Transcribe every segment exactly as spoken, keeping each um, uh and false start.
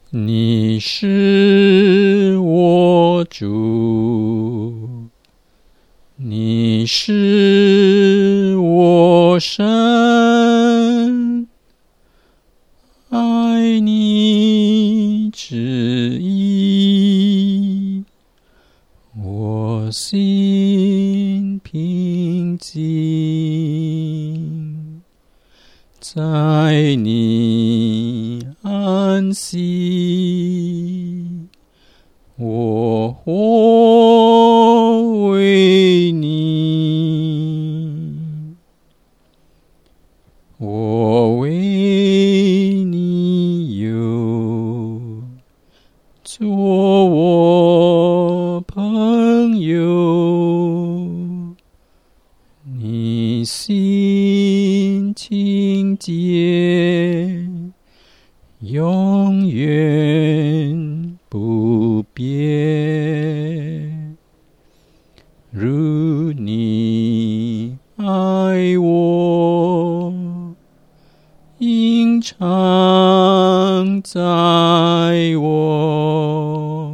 你是我主，你是我神，爱你旨意，我心平静，在你安息，我活为你，我为你有，做我朋友，你心清洁，永远不变，如你爱我，隐藏在我，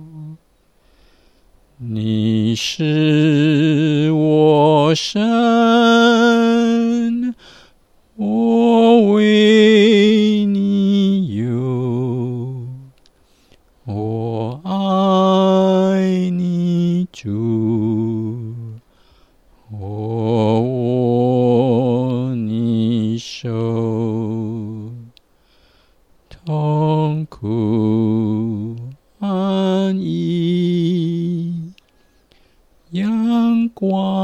你是我神，我为你有，我爱你主，我握你手，痛苦安逸，阳光